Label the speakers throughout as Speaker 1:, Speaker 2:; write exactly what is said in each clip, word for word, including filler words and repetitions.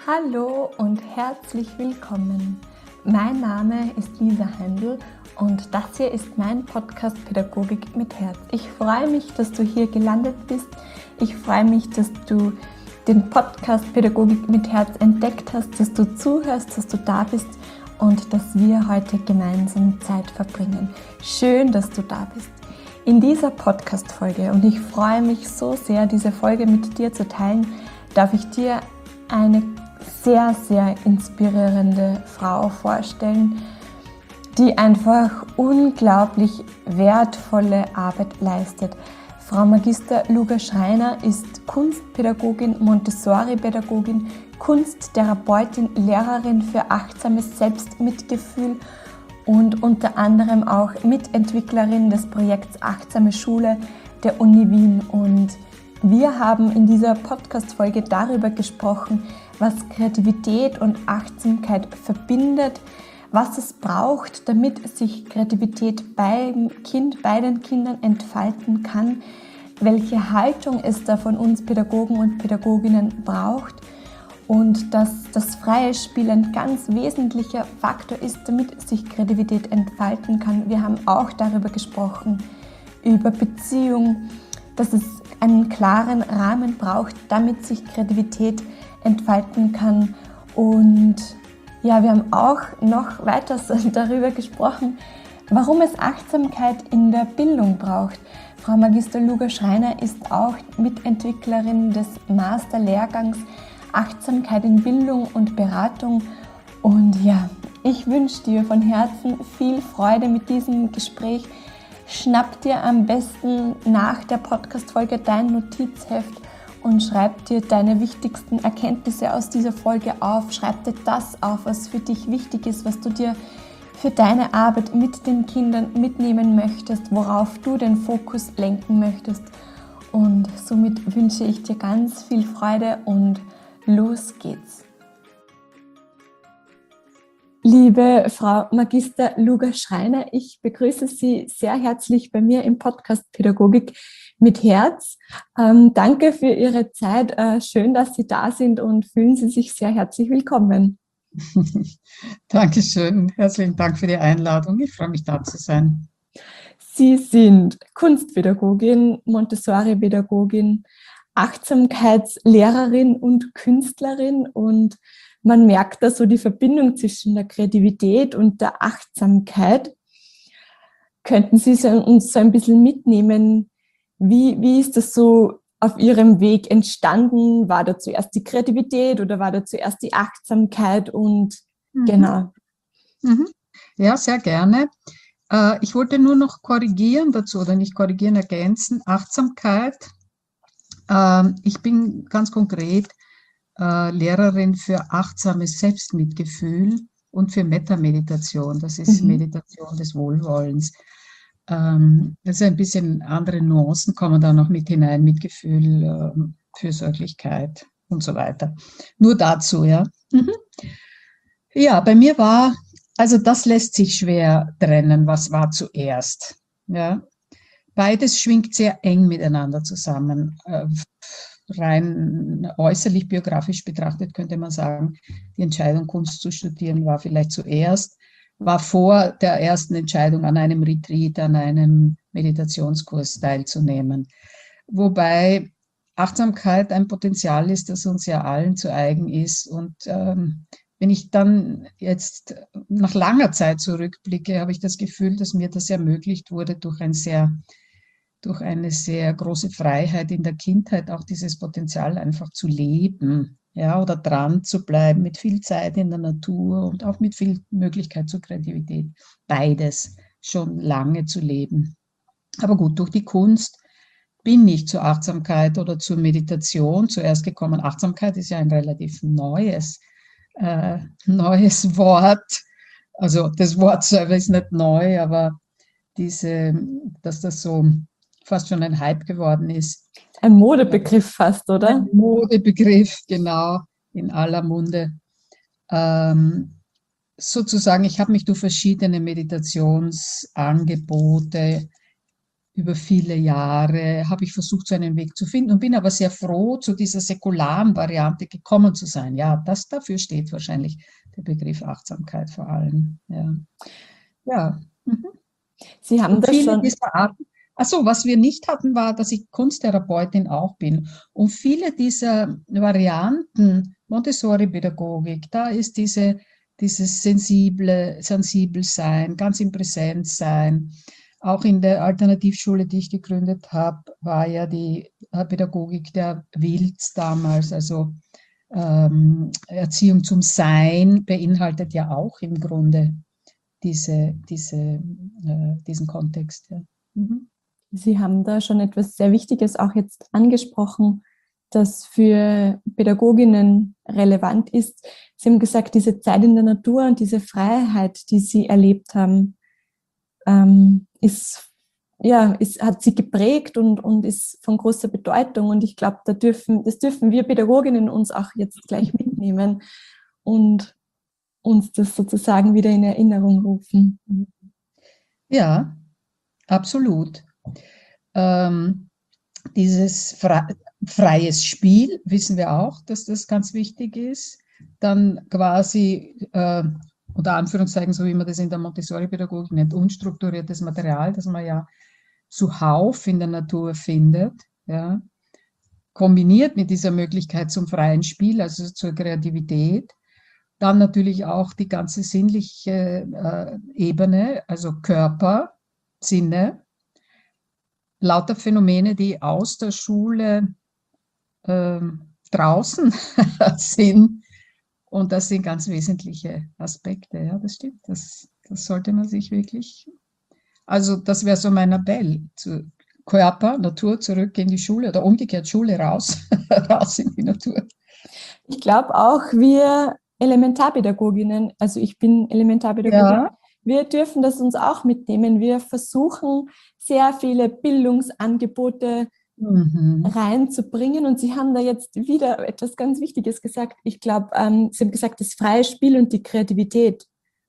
Speaker 1: Hallo und herzlich willkommen. Mein Name ist Lisa Heindl und das hier ist mein Podcast Pädagogik mit Herz. Ich freue mich, dass du hier gelandet bist. Ich freue mich, dass du den Podcast Pädagogik mit Herz entdeckt hast, dass du zuhörst, dass du da bist und dass wir heute gemeinsam Zeit verbringen. Schön, dass du da bist. In dieser Podcast-Folge, und ich freue mich so sehr, diese Folge mit dir zu teilen, darf ich dir eine sehr, sehr inspirierende Frau vorstellen, die einfach unglaublich wertvolle Arbeit leistet. Frau Magister Luga Schreiner ist Kunstpädagogin, Montessori-Pädagogin, Kunsttherapeutin, Lehrerin für achtsames Selbstmitgefühl und unter anderem auch Mitentwicklerin des Projekts Achtsame Schule der Uni Wien. Und wir haben in dieser Podcast-Folge darüber gesprochen, was Kreativität und Achtsamkeit verbindet, was es braucht, damit sich Kreativität beim Kind, bei den Kindern entfalten kann, welche Haltung es da von uns Pädagogen und Pädagoginnen braucht und dass das freie Spiel ein ganz wesentlicher Faktor ist, damit sich Kreativität entfalten kann. Wir haben auch darüber gesprochen, über Beziehung, dass es einen klaren Rahmen braucht, damit sich Kreativität entfalten kann. Und ja, wir haben auch noch weiter darüber gesprochen, warum es Achtsamkeit in der Bildung braucht. Frau Magister Luga Schreiner ist auch Mitentwicklerin des Masterlehrgangs Achtsamkeit in Bildung und Beratung. Und ja, ich wünsche dir von Herzen viel Freude mit diesem Gespräch. Schnapp dir am besten nach der Podcast-Folge dein Notizheft und schreib dir deine wichtigsten Erkenntnisse aus dieser Folge auf. Schreib dir das auf, was für dich wichtig ist, was du dir für deine Arbeit mit den Kindern mitnehmen möchtest, worauf du den Fokus lenken möchtest. Und somit wünsche ich dir ganz viel Freude und los geht's. Liebe Frau Magister Luga Schreiner, ich begrüße Sie sehr herzlich bei mir im Podcast Pädagogik mit Herz. Ähm, danke für Ihre Zeit. Äh, schön, dass Sie da sind und fühlen Sie sich sehr herzlich willkommen.
Speaker 2: Dankeschön. Herzlichen Dank für die Einladung. Ich freue mich, da zu sein.
Speaker 1: Sie sind Kunstpädagogin, Montessori-Pädagogin, Achtsamkeitslehrerin und Künstlerin und man merkt da so die Verbindung zwischen der Kreativität und der Achtsamkeit. Könnten Sie uns so ein bisschen mitnehmen, wie, wie ist das so auf Ihrem Weg entstanden? War da zuerst die Kreativität oder war da zuerst die Achtsamkeit? Und
Speaker 2: Mhm.
Speaker 1: genau.
Speaker 2: Mhm. Ja, sehr gerne. Äh, ich wollte nur noch korrigieren dazu, oder nicht korrigieren, ergänzen. Achtsamkeit. Äh, ich bin ganz konkret äh, Lehrerin für achtsames Selbstmitgefühl und für Metameditation. Das ist
Speaker 1: Mhm.
Speaker 2: Meditation des Wohlwollens. Ähm, also ein bisschen andere Nuancen kommen da noch mit hinein, Mitgefühl, äh, Fürsorglichkeit und so weiter. Nur dazu, ja. Mhm. Ja, bei mir war, also das lässt sich schwer trennen, was war zuerst. Ja. Beides schwingt sehr eng miteinander zusammen. Äh, rein äußerlich biografisch betrachtet könnte man sagen, die Entscheidung, Kunst zu studieren, war vielleicht zuerst, war vor der ersten Entscheidung, an einem Retreat, an einem Meditationskurs teilzunehmen. Wobei Achtsamkeit ein Potenzial ist, das uns ja allen zu eigen ist. Und ähm, wenn ich dann jetzt nach langer Zeit zurückblicke, habe ich das Gefühl, dass mir das ermöglicht wurde durch ein sehr durch eine sehr große Freiheit in der Kindheit, auch dieses Potenzial einfach zu leben, ja, oder dran zu bleiben, mit viel Zeit in der Natur und auch mit viel Möglichkeit zur Kreativität. Beides schon lange zu leben. Aber gut, durch die Kunst bin ich zur Achtsamkeit oder zur Meditation zuerst gekommen. Achtsamkeit ist ja ein relativ neues, äh, neues Wort. Also das Wort selber ist nicht neu, aber diese, dass das so fast schon ein Hype geworden ist.
Speaker 1: Ein Modebegriff fast, oder?
Speaker 2: Ein Modebegriff, genau, in aller Munde. Ähm, sozusagen, ich habe mich durch verschiedene Meditationsangebote über viele Jahre habe ich versucht, so einen Weg zu finden und bin aber sehr froh, zu dieser säkularen Variante gekommen zu sein. Ja, das dafür steht wahrscheinlich der Begriff Achtsamkeit vor allem. Ja. Ja. Mhm.
Speaker 1: Sie haben
Speaker 2: Und
Speaker 1: das
Speaker 2: viele
Speaker 1: schon.
Speaker 2: dieser Arten, also was wir nicht hatten, war, dass ich Kunsttherapeutin auch bin. Und viele dieser Varianten Montessori-Pädagogik, da ist diese, dieses sensible, sensibel sein, ganz im Präsenz sein. Auch in der Alternativschule, die ich gegründet habe, war ja die äh, Pädagogik der Wilds damals, also ähm, Erziehung zum Sein beinhaltet ja auch im Grunde diese, diese, äh, diesen Kontext. Ja. Mhm.
Speaker 1: Sie haben da schon etwas sehr Wichtiges auch jetzt angesprochen, das für Pädagoginnen relevant ist. Sie haben gesagt, diese Zeit in der Natur und diese Freiheit, die Sie erlebt haben, ähm, ist, ja, ist, hat Sie geprägt und, und ist von großer Bedeutung. Und ich glaube, da dürfen, das dürfen wir Pädagoginnen uns auch jetzt gleich mitnehmen und uns das sozusagen wieder in Erinnerung rufen.
Speaker 2: Ja, absolut. Ähm, dieses fre freies Spiel wissen wir auch, dass das ganz wichtig ist. Dann quasi, äh, unter Anführungszeichen, so wie man das in der Montessori-Pädagogik nennt, unstrukturiertes Material, das man ja zuhauf in der Natur findet, ja, kombiniert mit dieser Möglichkeit zum freien Spiel, also zur Kreativität. Dann natürlich auch die ganze sinnliche äh, Ebene, also Körper, Sinne, lauter Phänomene, die aus der Schule äh, draußen sind. Und das sind ganz wesentliche Aspekte. Ja, das stimmt. Das, das sollte man sich wirklich. Also, das wäre so mein Appell. Zu Körper, Natur, zurück in die Schule oder umgekehrt Schule raus, raus in die Natur.
Speaker 1: Ich glaube auch, wir Elementarpädagoginnen, also ich bin Elementarpädagogin,
Speaker 2: Ja.
Speaker 1: wir dürfen das uns auch mitnehmen. Wir versuchen, sehr viele Bildungsangebote
Speaker 2: Mhm.
Speaker 1: reinzubringen. Und Sie haben da jetzt wieder etwas ganz Wichtiges gesagt. Ich glaube, ähm, Sie haben gesagt, das freie Spiel und die Kreativität.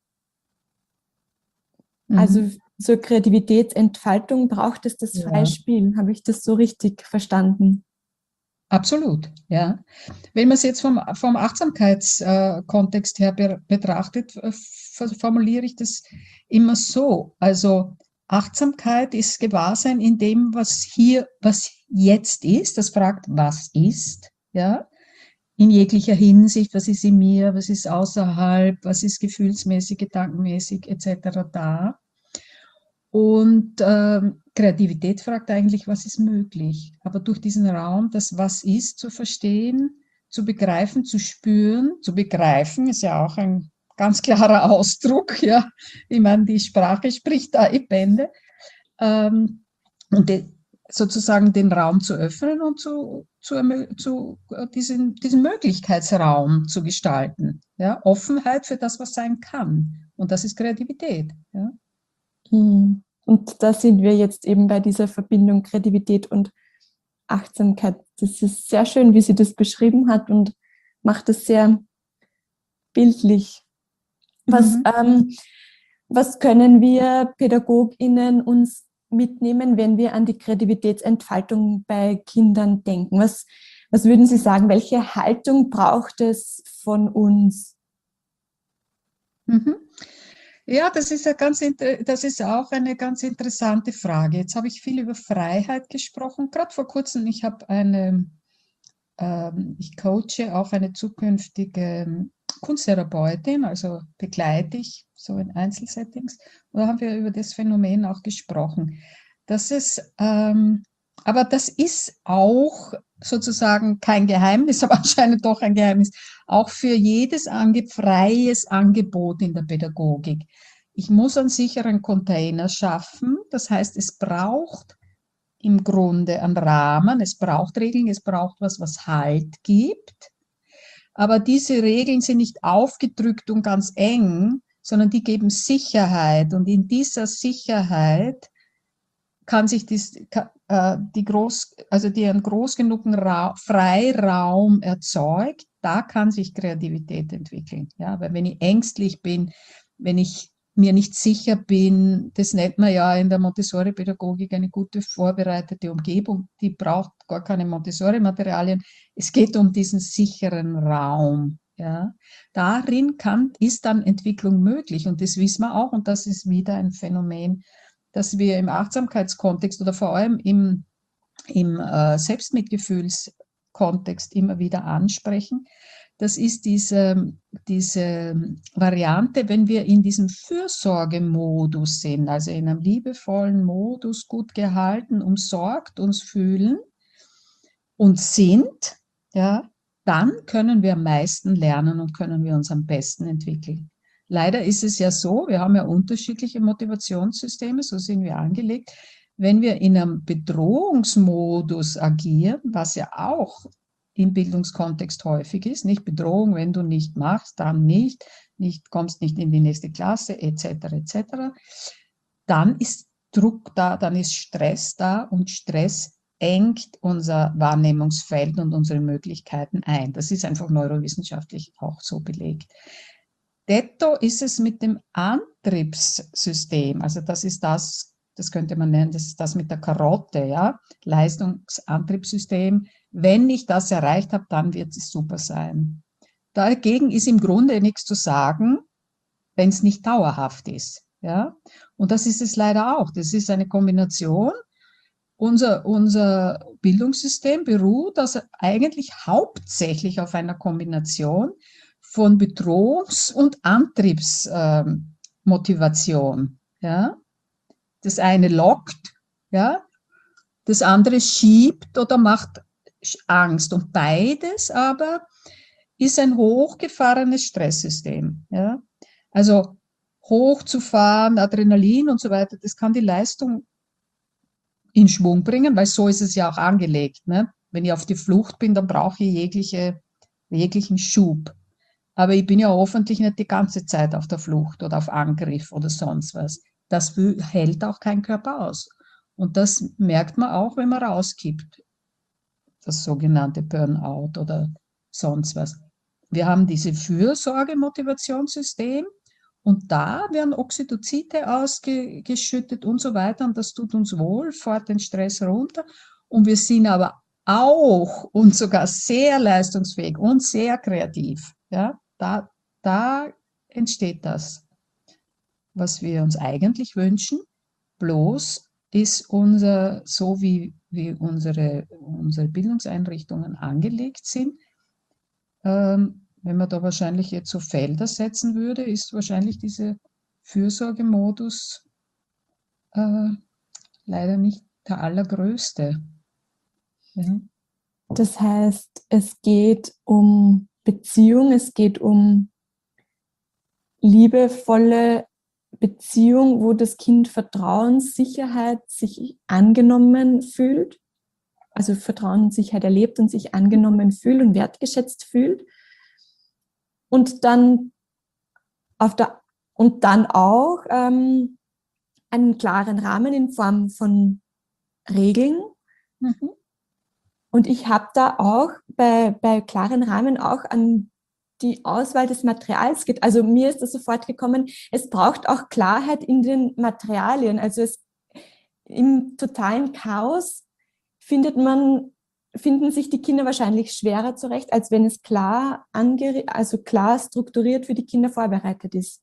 Speaker 1: Also
Speaker 2: Mhm.
Speaker 1: zur Kreativitätsentfaltung braucht es das freie
Speaker 2: Ja.
Speaker 1: Spiel. Habe ich das so richtig verstanden?
Speaker 2: Absolut, ja. Wenn man es jetzt vom, vom Achtsamkeitskontext her be betrachtet, äh, formuliere ich das immer so. Also Achtsamkeit ist Gewahrsein in dem, was hier, was jetzt ist. Das fragt, was ist, ja, in jeglicher Hinsicht, was ist in mir, was ist außerhalb, was ist gefühlsmäßig, gedankenmäßig et cetera da. Und ähm, Kreativität fragt eigentlich, was ist möglich? Aber durch diesen Raum, das was ist, zu verstehen, zu begreifen, zu spüren, zu begreifen, ist ja auch ein ganz klarer Ausdruck. Ja, ich meine, die Sprache spricht da in Bände. Ähm, und de, sozusagen den Raum zu öffnen und zu, zu, zu diesen, diesen Möglichkeitsraum zu gestalten. Ja, Offenheit für das, was sein kann. Und das ist Kreativität. Ja.
Speaker 1: Hm. Und da sind wir jetzt eben bei dieser Verbindung Kreativität und Achtsamkeit. Das ist sehr schön, wie sie das beschrieben hat und macht es sehr bildlich. Was,
Speaker 2: Mhm.
Speaker 1: ähm, was können wir PädagogInnen uns mitnehmen, wenn wir an die Kreativitätsentfaltung bei Kindern denken? Was, was würden Sie sagen? Welche Haltung braucht es von uns?
Speaker 2: Mhm. Ja, das ist, eine ganz, das ist auch eine ganz interessante Frage. Jetzt habe ich viel über Freiheit gesprochen. Gerade vor kurzem, ich habe eine, ähm, ich coache auch eine zukünftige Kunsttherapeutin, also begleite ich so in Einzelsettings. Und da haben wir über das Phänomen auch gesprochen. Das ist, ähm, aber das ist auch sozusagen kein Geheimnis, aber anscheinend doch ein Geheimnis, auch für jedes ange freies Angebot in der Pädagogik. Ich muss einen sicheren Container schaffen, das heißt, es braucht im Grunde einen Rahmen, es braucht Regeln, es braucht was, was Halt gibt, aber diese Regeln sind nicht aufgedrückt und ganz eng, sondern die geben Sicherheit und in dieser Sicherheit kann sich dies, äh, die groß, also die einen groß genugen Ra Freiraum erzeugt, da kann sich Kreativität entwickeln. Ja, weil wenn ich ängstlich bin, wenn ich mir nicht sicher bin, das nennt man ja in der Montessori-Pädagogik eine gute vorbereitete Umgebung, die braucht gar keine Montessori-Materialien. Es geht um diesen sicheren Raum. Ja. Darin kann, ist dann Entwicklung möglich und das wissen wir auch und das ist wieder ein Phänomen, das wir im Achtsamkeitskontext oder vor allem im, im äh, Selbstmitgefühlskontext immer wieder ansprechen. Das ist diese, diese Variante, wenn wir in diesem Fürsorgemodus sind, also in einem liebevollen Modus, gut gehalten, umsorgt uns fühlen und sind, ja, dann können wir am meisten lernen und können wir uns am besten entwickeln. Leider ist es ja so, wir haben ja unterschiedliche Motivationssysteme, so sind wir angelegt. Wenn wir in einem Bedrohungsmodus agieren, was ja auch im Bildungskontext häufig ist, nicht Bedrohung, wenn du nicht machst, dann nicht, nicht kommst nicht in die nächste Klasse, et cetera, et cetera, dann ist Druck da, dann ist Stress da und Stress engt unser Wahrnehmungsfeld und unsere Möglichkeiten ein. Das ist einfach neurowissenschaftlich auch so belegt. Detto ist es mit dem Antriebssystem, also das ist das, das könnte man nennen, das ist das mit der Karotte, ja, Leistungsantriebssystem. Wenn ich das erreicht habe, dann wird es super sein. Dagegen ist im Grunde nichts zu sagen, wenn es nicht dauerhaft ist, ja. Und das ist es leider auch. Das ist eine Kombination. Unser, unser Bildungssystem beruht also eigentlich hauptsächlich auf einer Kombination von Bedrohungs- und Antriebsmotivation. Ähm, ja? Das eine lockt, ja? Das andere schiebt oder macht Angst. Und beides aber ist ein hochgefahrenes Stresssystem. Ja? Also hochzufahren, Adrenalin und so weiter, das kann die Leistung in Schwung bringen, weil so ist es ja auch angelegt. Ne? Wenn ich auf die Flucht bin, dann brauche ich jegliche, jeglichen Schub. Aber ich bin ja hoffentlich nicht die ganze Zeit auf der Flucht oder auf Angriff oder sonst was. Das hält auch kein Körper aus. Und das merkt man auch, wenn man rauskippt. Das sogenannte Burnout oder sonst was. Wir haben diese Fürsorge-Motivationssystem und da werden Oxytocine ausgeschüttet und so weiter und das tut uns wohl, fährt den Stress runter und wir sind aber auch und sogar sehr leistungsfähig und sehr kreativ. Ja, da, da entsteht das, was wir uns eigentlich wünschen, bloß ist unser, so wie, wie unsere, unsere Bildungseinrichtungen angelegt sind, ähm, wenn man da wahrscheinlich jetzt so Felder setzen würde, ist wahrscheinlich dieser Fürsorgemodus äh, leider nicht der allergrößte. Ja.
Speaker 1: Das heißt, es geht um Beziehung, es geht um liebevolle Beziehung, wo das Kind Vertrauen, Sicherheit, sich angenommen fühlt, also Vertrauen und Sicherheit erlebt und sich angenommen fühlt und wertgeschätzt fühlt. Und dann, auf der, und dann auch ähm, einen klaren Rahmen in Form von Regeln.
Speaker 2: Mhm.
Speaker 1: Und ich habe da auch bei, bei klaren Rahmen auch an die Auswahl des Materials geht. Also mir ist das sofort gekommen, es braucht auch Klarheit in den Materialien. Also es, im totalen Chaos findet man, finden sich die Kinder wahrscheinlich schwerer zurecht, als wenn es klar, ange, also klar strukturiert für die Kinder vorbereitet ist.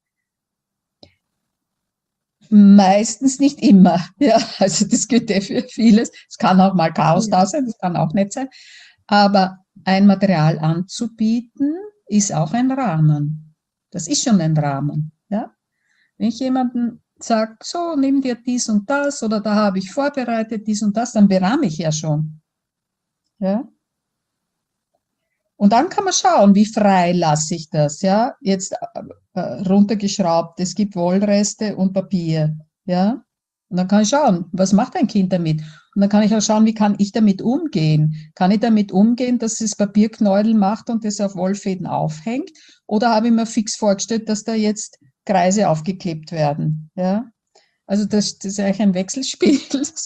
Speaker 2: Meistens nicht immer. Ja, also das gilt ja für vieles. Es kann auch mal Chaos
Speaker 1: Ja.
Speaker 2: da sein, das kann auch nicht sein. Aber ein Material anzubieten, ist auch ein Rahmen. Das ist schon ein Rahmen. Ja? Wenn ich jemanden sage, so, nimm dir dies und das oder da habe ich vorbereitet dies und das, dann berahme ich ja schon. Ja? Und dann kann man schauen, wie frei lasse ich das. Ja? Jetzt äh, runtergeschraubt, es gibt Wollreste und Papier. Ja? Und dann kann ich schauen, was macht ein Kind damit? Und dann kann ich auch schauen, wie kann ich damit umgehen? Kann ich damit umgehen, dass es Papierknäuel macht und das auf Wollfäden aufhängt? Oder habe ich mir fix vorgestellt, dass da jetzt Kreise aufgeklebt werden? Ja? Also das, das ist eigentlich ein Wechselspiel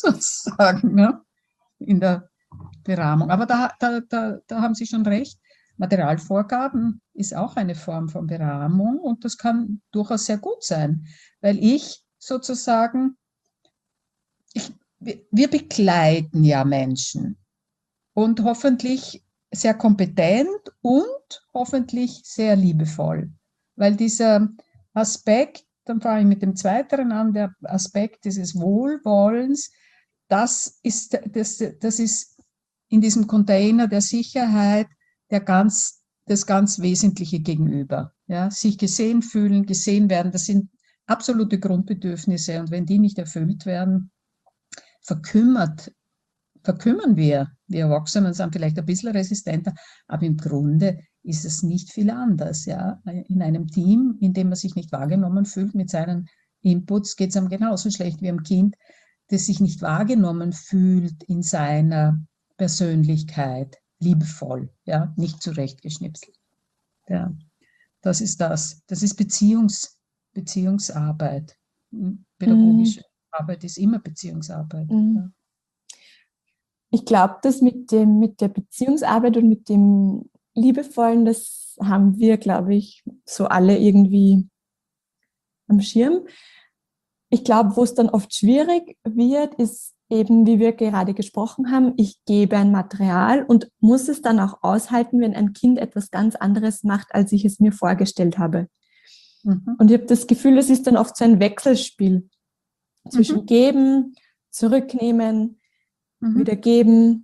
Speaker 2: sozusagen, ne? In der Berahmung. Aber da, da, da, da haben Sie schon recht. Materialvorgaben ist auch eine Form von Berahmung und das kann durchaus sehr gut sein, weil ich sozusagen, ich, wir begleiten ja Menschen und hoffentlich sehr kompetent und hoffentlich sehr liebevoll, weil dieser Aspekt, dann fange ich mit dem Zweiteren an, der Aspekt dieses Wohlwollens, das ist, das, das ist in diesem Container der Sicherheit der ganz, das ganz Wesentliche gegenüber. Ja? Sich gesehen fühlen, gesehen werden, das sind absolute Grundbedürfnisse und wenn die nicht erfüllt werden, verkümmert, verkümmern wir. Wir Erwachsenen sind vielleicht ein bisschen resistenter, aber im Grunde ist es nicht viel anders. Ja? In einem Team, in dem man sich nicht wahrgenommen fühlt mit seinen Inputs, geht es einem genauso schlecht wie einem Kind, das sich nicht wahrgenommen fühlt in seiner Persönlichkeit, liebevoll, ja, nicht zurechtgeschnipselt. Ja, das ist das. Das ist Beziehungs, Beziehungsarbeit. Pädagogische
Speaker 1: Mhm.
Speaker 2: Arbeit ist immer Beziehungsarbeit.
Speaker 1: Mhm.
Speaker 2: Ja.
Speaker 1: Ich glaube, das mit dem, mit der Beziehungsarbeit und mit dem Liebevollen, das haben wir, glaube ich, so alle irgendwie am Schirm. Ich glaube, wo es dann oft schwierig wird, ist eben, wie wir gerade gesprochen haben, ich gebe ein Material und muss es dann auch aushalten, wenn ein Kind etwas ganz anderes macht, als ich es mir vorgestellt habe.
Speaker 2: Mhm.
Speaker 1: Und ich habe das Gefühl, es ist dann oft so ein Wechselspiel zwischen
Speaker 2: Mhm.
Speaker 1: geben, zurücknehmen,
Speaker 2: Mhm.
Speaker 1: wieder geben.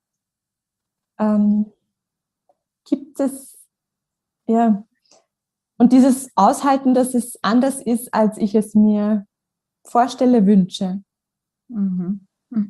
Speaker 1: Ähm, gibt es, ja, und dieses Aushalten, dass es anders ist, als ich es mir vorstelle, wünsche.
Speaker 2: Mhm.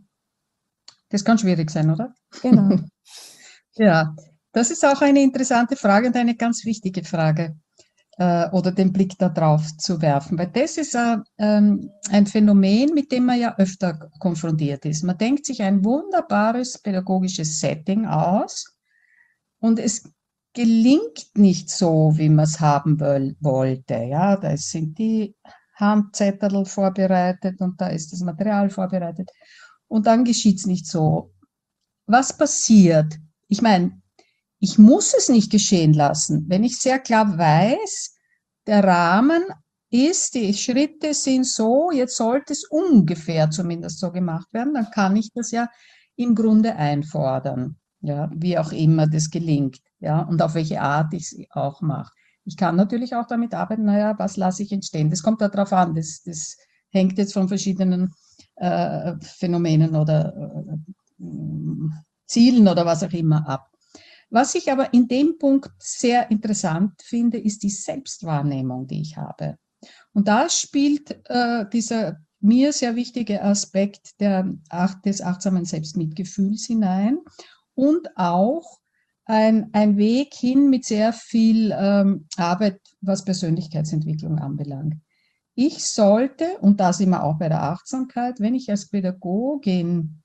Speaker 2: Das kann schwierig sein, oder?
Speaker 1: Genau.
Speaker 2: Ja, das ist auch eine interessante Frage und eine ganz wichtige Frage, äh, oder den Blick darauf zu werfen, weil das ist äh, ähm, ein Phänomen, mit dem man ja öfter konfrontiert ist. Man denkt sich ein wunderbares pädagogisches Setting aus und es gelingt nicht so, wie man es haben woll wollte. Ja, da sind die Handzettel vorbereitet und da ist das Material vorbereitet und dann geschieht es nicht so. Was passiert? Ich meine, ich muss es nicht geschehen lassen. Wenn ich sehr klar weiß, der Rahmen ist, die Schritte sind so, jetzt sollte es ungefähr zumindest so gemacht werden, dann kann ich das ja im Grunde einfordern, ja, wie auch immer das gelingt, ja, und auf welche Art ich es auch mache. Ich kann natürlich auch damit arbeiten, naja, was lasse ich entstehen? Das kommt darauf an, das, das hängt jetzt von verschiedenen äh, Phänomenen oder äh, Zielen oder was auch immer ab. Was ich aber in dem Punkt sehr interessant finde, ist die Selbstwahrnehmung, die ich habe. Und da spielt äh, dieser mir sehr wichtige Aspekt der, des achtsamen Selbstmitgefühls hinein und auch ein, ein Weg hin mit sehr viel ähm, Arbeit, was Persönlichkeitsentwicklung anbelangt. Ich sollte, und da sind wir auch bei der Achtsamkeit, wenn ich als Pädagogin,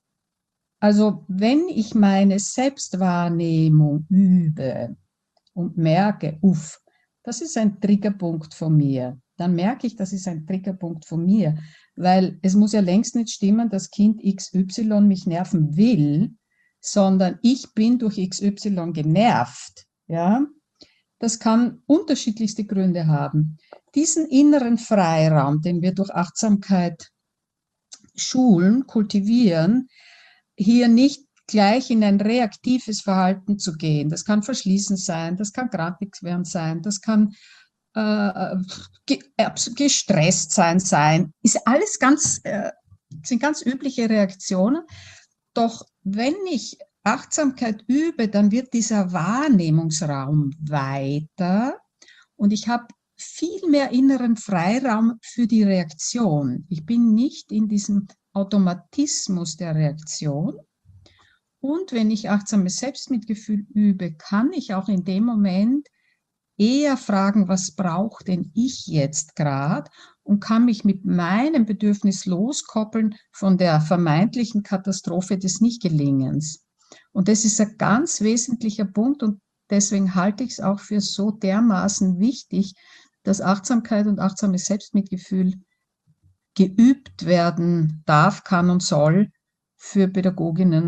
Speaker 2: also wenn ich meine Selbstwahrnehmung übe und merke, uff, das ist ein Triggerpunkt von mir, dann merke ich, das ist ein Triggerpunkt von mir, weil es muss ja längst nicht stimmen, dass Kind X Y mich nerven will, sondern ich bin durch X Y genervt. Ja? Das kann unterschiedlichste Gründe haben. Diesen inneren Freiraum, den wir durch Achtsamkeit schulen, kultivieren, hier nicht gleich in ein reaktives Verhalten zu gehen. Das kann verschließen sein, das kann grantig werden sein, das kann äh, gestresst sein sein. Ist alles ganz, äh, sind ganz übliche Reaktionen. Doch wenn ich Achtsamkeit übe, dann wird dieser Wahrnehmungsraum weiter und ich habe viel mehr inneren Freiraum für die Reaktion. Ich bin nicht in diesem Automatismus der Reaktion. Und wenn ich achtsames Selbstmitgefühl übe, kann ich auch in dem Moment eher fragen, was braucht denn ich jetzt gerade und kann mich mit meinem Bedürfnis loskoppeln von der vermeintlichen Katastrophe des Nichtgelingens. Und das ist ein ganz wesentlicher Punkt und deswegen halte ich es auch für so dermaßen wichtig, dass Achtsamkeit und achtsames Selbstmitgefühl geübt werden darf, kann und soll für Pädagoginnen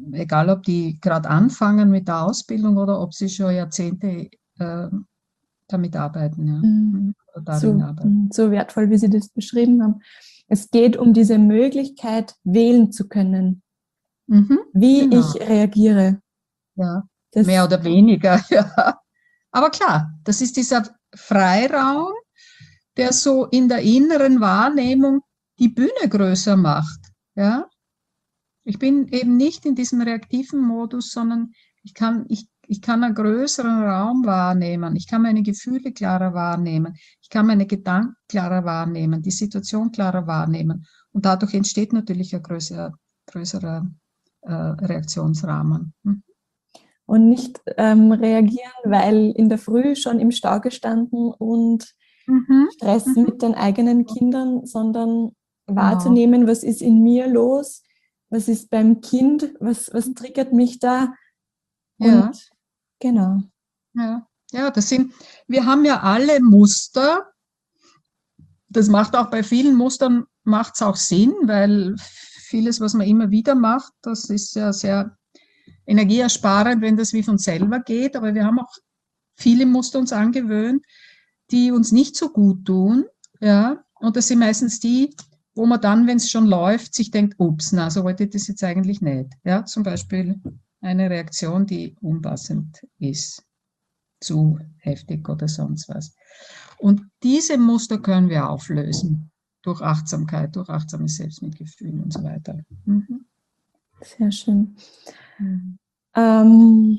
Speaker 2: egal ob die gerade anfangen mit der Ausbildung oder ob sie schon Jahrzehnte äh, damit arbeiten, ja.
Speaker 1: Mhm.
Speaker 2: Oder darin
Speaker 1: So,
Speaker 2: arbeiten.
Speaker 1: so wertvoll, wie Sie das beschrieben haben. Es geht um diese Möglichkeit, wählen zu können,
Speaker 2: Mhm,
Speaker 1: wie
Speaker 2: genau,
Speaker 1: ich reagiere.
Speaker 2: ja. Mehr
Speaker 1: Das,
Speaker 2: oder weniger, ja. Aber klar, das ist dieser Freiraum, der so in der inneren Wahrnehmung die Bühne größer macht, ja. Ich bin eben nicht in diesem reaktiven Modus, sondern ich kann, ich, ich kann einen größeren Raum wahrnehmen. Ich kann meine Gefühle klarer wahrnehmen. Ich kann meine Gedanken klarer wahrnehmen, die Situation klarer wahrnehmen. Und dadurch entsteht natürlich ein größerer, größerer äh, Reaktionsrahmen. Hm?
Speaker 1: und nicht ähm, reagieren, weil in der Früh schon im Stau gestanden und
Speaker 2: Mhm.
Speaker 1: Stress
Speaker 2: Mhm.
Speaker 1: mit den eigenen Kindern, sondern
Speaker 2: Genau.
Speaker 1: wahrzunehmen, was ist in mir los, was ist beim Kind, was, was triggert mich da.
Speaker 2: Ja,
Speaker 1: Und genau.
Speaker 2: ja, ja, das sind, wir haben ja alle Muster. Das macht auch bei vielen Mustern, macht es auch Sinn, weil vieles, was man immer wieder macht, das ist ja sehr energieersparend, wenn das wie von selber geht. Aber wir haben auch viele Muster uns angewöhnt, die uns nicht so gut tun. Ja, und das sind meistens die, wo man dann, wenn es schon läuft, sich denkt, ups, na, so wollte ich das jetzt eigentlich nicht. Ja, zum Beispiel eine Reaktion, die unpassend ist, zu heftig oder sonst was. Und diese Muster können wir auflösen durch Achtsamkeit, durch achtsames Selbstmitgefühl und so weiter. Mhm.
Speaker 1: Sehr schön.
Speaker 2: Mhm.
Speaker 1: Ähm,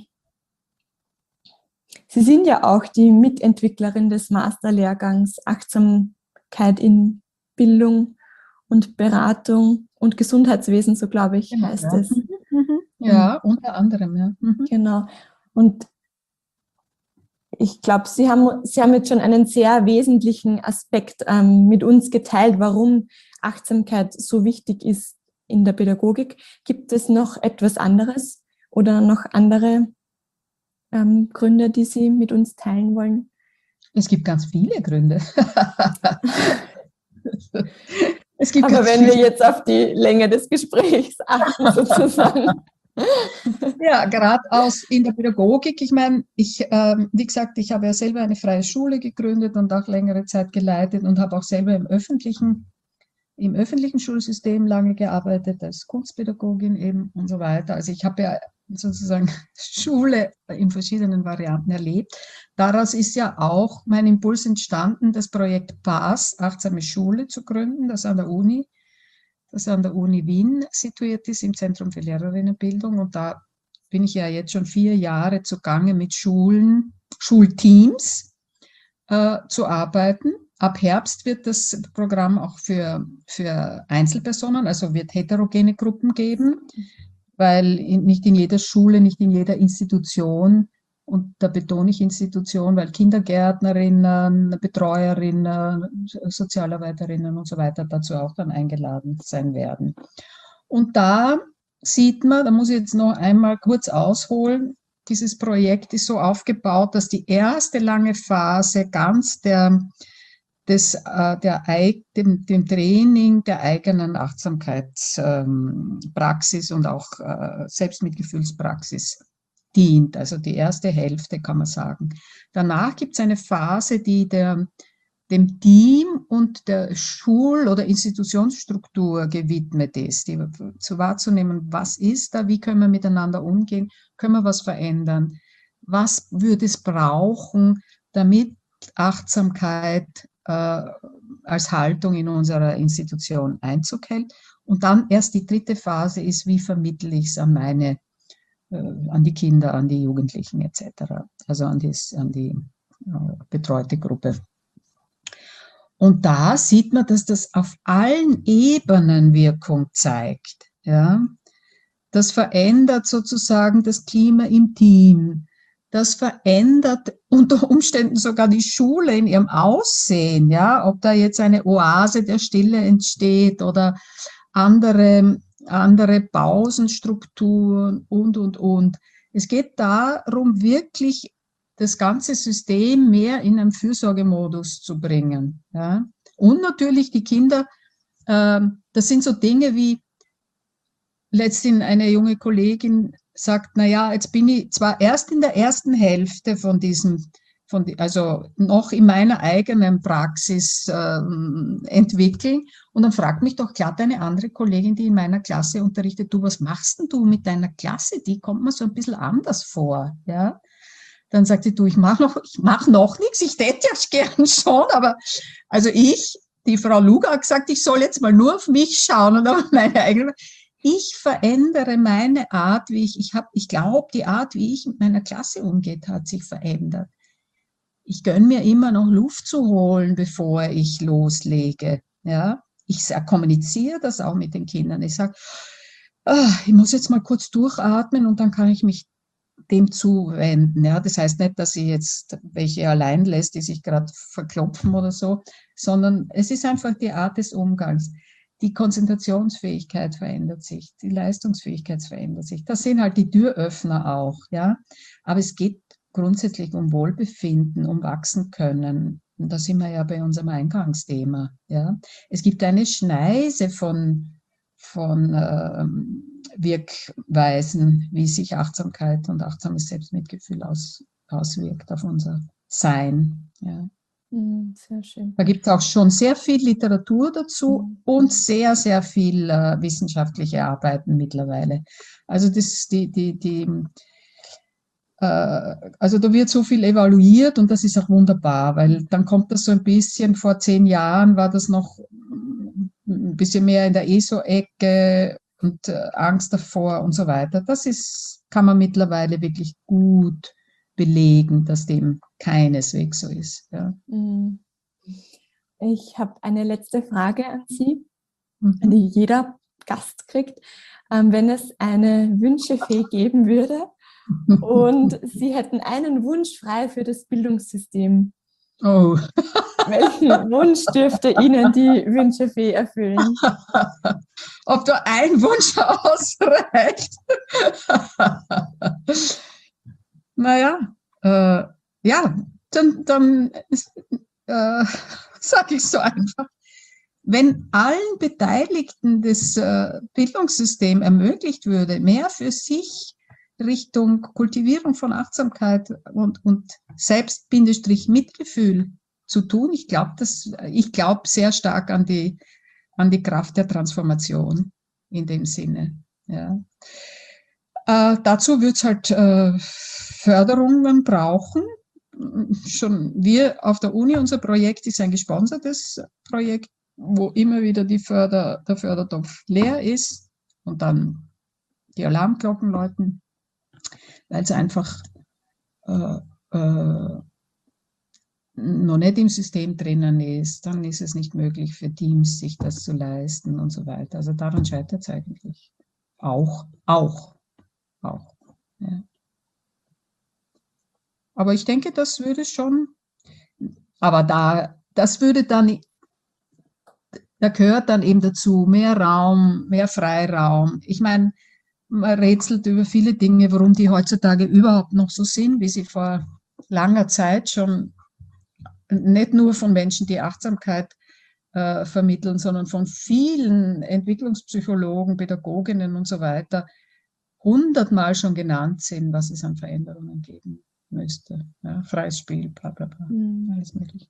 Speaker 1: Sie sind ja auch die Mitentwicklerin des Masterlehrgangs Achtsamkeit in Bildung und Beratung und Gesundheitswesen, so glaube ich,
Speaker 2: Genau,
Speaker 1: heißt
Speaker 2: ja.
Speaker 1: es.
Speaker 2: Mhm. Mhm.
Speaker 1: Und
Speaker 2: Ja, unter anderem, ja. Mhm.
Speaker 1: genau. Und ich glaube, Sie haben, Sie haben jetzt schon einen sehr wesentlichen Aspekt ähm, mit uns geteilt, warum Achtsamkeit so wichtig ist in der Pädagogik. Gibt es noch etwas anderes oder noch andere ähm, Gründe, die Sie mit uns teilen wollen?
Speaker 2: Es gibt ganz viele Gründe. Es gibt
Speaker 1: Aber
Speaker 2: ganz
Speaker 1: wenn wir
Speaker 2: viele.
Speaker 1: jetzt auf die Länge des Gesprächs achten, sozusagen.
Speaker 2: Ja, gerade aus in der Pädagogik. Ich meine, ich, ähm, wie gesagt, ich habe ja selber eine freie Schule gegründet und auch längere Zeit geleitet und habe auch selber im öffentlichen, im öffentlichen Schulsystem lange gearbeitet, als Kunstpädagogin eben und so weiter. Also ich habe ja sozusagen Schule in verschiedenen Varianten erlebt. Daraus ist ja auch mein Impuls entstanden, das Projekt P A S, Achtsame Schule, zu gründen, das an der Uni, das an der Uni Wien situiert ist, im Zentrum für Lehrerinnenbildung. Und da bin ich ja jetzt schon vier Jahre zugange mit Schulen, Schulteams äh, zu arbeiten. Ab Herbst wird das Programm auch für, für Einzelpersonen, also wird heterogene Gruppen geben, weil in, nicht in jeder Schule, nicht in jeder Institution, und da betone ich Institution, weil Kindergärtnerinnen, Betreuerinnen, Sozialarbeiterinnen und so weiter dazu auch dann eingeladen sein werden. Und da sieht man, da muss ich jetzt noch einmal kurz ausholen, dieses Projekt ist so aufgebaut, dass die erste lange Phase ganz der, des, äh, der, dem, dem Training der eigenen Achtsamkeitspraxis ähm, und auch äh, Selbstmitgefühlspraxis dient. Also die erste Hälfte, kann man sagen. Danach gibt es eine Phase, die der, dem Team und der Schul- oder Institutionsstruktur gewidmet ist, die zu wahrzunehmen, was ist da, wie können wir miteinander umgehen, können wir was verändern, was würde es brauchen, damit Achtsamkeit äh, als Haltung in unserer Institution Einzug hält. Und dann erst die dritte Phase ist, wie vermittle ich es an meine, äh, an die Kinder, an die Jugendlichen et cetera, also an die, an die äh, betreute Gruppe. Und da sieht man, dass das auf allen Ebenen Wirkung zeigt. Ja? Das verändert sozusagen das Klima im Team. Das verändert unter Umständen sogar die Schule in ihrem Aussehen. Ja? Ob da jetzt eine Oase der Stille entsteht oder andere, andere Pausenstrukturen und, und, und. Es geht darum, wirklich das ganze System mehr in einen Fürsorgemodus zu bringen. Ja? Und natürlich die Kinder, äh, das sind so Dinge wie letztens eine junge Kollegin sagt, naja, jetzt bin ich zwar erst in der ersten Hälfte von diesem, von die, also noch in meiner eigenen Praxis ähm, entwickeln, und dann fragt mich doch glatt eine andere Kollegin, die in meiner Klasse unterrichtet, du, was machst denn du mit deiner Klasse? Die kommt mir so ein bisschen anders vor, ja. Dann sagt sie, du, ich mache noch, ich mach noch nichts, ich hätte ja gern schon, aber also ich, die Frau Luger hat gesagt, ich soll jetzt mal nur auf mich schauen und auf meine eigene. Ich verändere meine Art, wie ich, ich habe, ich glaube, die Art, wie ich mit meiner Klasse umgeht, hat sich verändert. Ich gönne mir immer noch Luft zu holen, bevor ich loslege. Ja, ich kommuniziere das auch mit den Kindern. Ich sage, ah, ich muss jetzt mal kurz durchatmen und dann kann ich mich dem zuwenden. Ja, das heißt nicht, dass ich jetzt welche allein lässt, die sich gerade verklopfen oder so, sondern es ist einfach die Art des Umgangs. Die Konzentrationsfähigkeit verändert sich, die Leistungsfähigkeit verändert sich. Das sind halt die Türöffner auch, ja. Aber es geht grundsätzlich um Wohlbefinden, um wachsen können. Und da sind wir ja bei unserem Eingangsthema, ja. Es gibt eine Schneise von, von ähm, Wirkweisen, wie sich Achtsamkeit und achtsames Selbstmitgefühl aus, auswirkt auf unser Sein, ja.
Speaker 1: Sehr schön.
Speaker 2: Da gibt es auch schon sehr viel Literatur dazu
Speaker 1: Mhm.
Speaker 2: und sehr, sehr viel äh, wissenschaftliche Arbeiten mittlerweile. Also das, die, die, die, äh, also da wird so viel evaluiert und das ist auch wunderbar, weil dann kommt das so ein bisschen, vor zehn Jahren war das noch ein bisschen mehr in der E S O-Ecke und äh, Angst davor und so weiter. Das ist, kann man mittlerweile wirklich gut belegen, dass dem keineswegs so ist. Ja.
Speaker 1: Ich habe eine letzte Frage an Sie,
Speaker 2: Mhm.
Speaker 1: die jeder Gast kriegt. Ähm, wenn es eine Wünschefee geben würde und Sie hätten einen Wunsch frei für das Bildungssystem,
Speaker 2: Oh.
Speaker 1: welchen Wunsch dürfte Ihnen die Wünschefee erfüllen?
Speaker 2: Ob da ein Wunsch ausreicht? Naja, äh, ja, dann, dann äh, sage ich so einfach. Wenn allen Beteiligten des äh, Bildungssystems ermöglicht würde, mehr für sich Richtung Kultivierung von Achtsamkeit und, und Selbst-Mitgefühl zu tun, ich glaube ich glaube sehr stark an die, an die Kraft der Transformation in dem Sinne. Ja. Äh, dazu wird es halt äh, Förderungen brauchen. Schon wir auf der Uni, unser Projekt ist ein gesponsertes Projekt, wo immer wieder die Förder, der Fördertopf leer ist und dann die Alarmglocken läuten, weil es einfach äh, äh, noch nicht im System drinnen ist, dann ist es nicht möglich für Teams, sich das zu leisten und so weiter. Also daran scheitert es eigentlich auch, auch, auch. Ja. Aber ich denke, das würde schon, aber da, das würde dann, da gehört dann eben dazu mehr Raum, mehr Freiraum. Ich meine, man rätselt über viele Dinge, warum die heutzutage überhaupt noch so sind, wie sie vor langer Zeit schon, nicht nur von Menschen, die Achtsamkeit äh, vermitteln, sondern von vielen Entwicklungspsychologen, Pädagoginnen und so weiter, hundertmal schon genannt sind, was es an Veränderungen geben müsste. Ja, freies Spiel, bla bla bla, mhm. Alles möglich.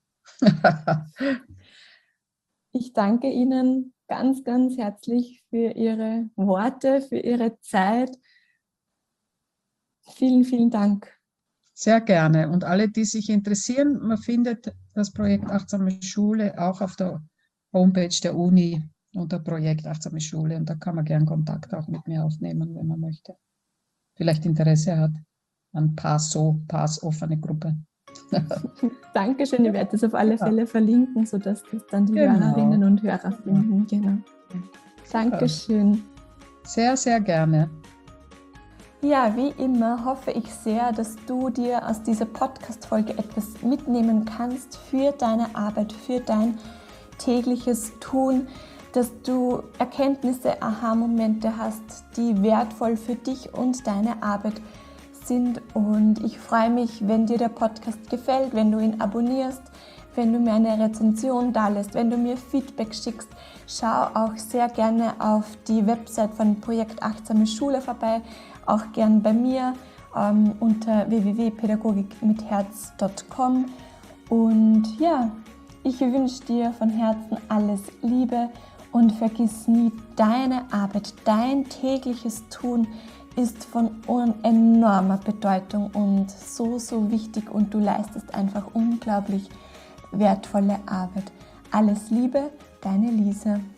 Speaker 1: Ich danke Ihnen ganz, ganz herzlich für Ihre Worte, für Ihre Zeit. Vielen, vielen Dank.
Speaker 2: Sehr gerne. Und alle, die sich interessieren, man findet das Projekt Achtsame Schule auch auf der Homepage der Uni unter Projekt Achtsame Schule. Und da kann man gern Kontakt auch mit mir aufnehmen, wenn man möchte. Vielleicht Interesse hat an PASO, Pass offene Gruppe.
Speaker 1: Dankeschön, ich werde das auf alle Fälle verlinken, sodass das dann die
Speaker 2: Genau.
Speaker 1: Hörerinnen und Hörer finden. Genau. Dankeschön.
Speaker 2: Sehr, sehr gerne.
Speaker 1: Ja, wie immer hoffe ich sehr, dass du dir aus dieser Podcast-Folge etwas mitnehmen kannst für deine Arbeit, für dein tägliches Tun, dass du Erkenntnisse, Aha-Momente hast, die wertvoll für dich und deine Arbeit sind. Und ich freue mich, wenn dir der Podcast gefällt, wenn du ihn abonnierst, wenn du mir eine Rezension dalässt, wenn du mir Feedback schickst. Schau auch sehr gerne auf die Website von Projekt Achtsame Schule vorbei, auch gern bei mir ähm, unter w w w punkt pädagogik mit herz punkt com. Und ja, ich wünsche dir von Herzen alles Liebe und vergiss nie, deine Arbeit, dein tägliches Tun ist von enormer Bedeutung und so, so wichtig und du leistest einfach unglaublich wertvolle Arbeit. Alles Liebe, deine Lisa.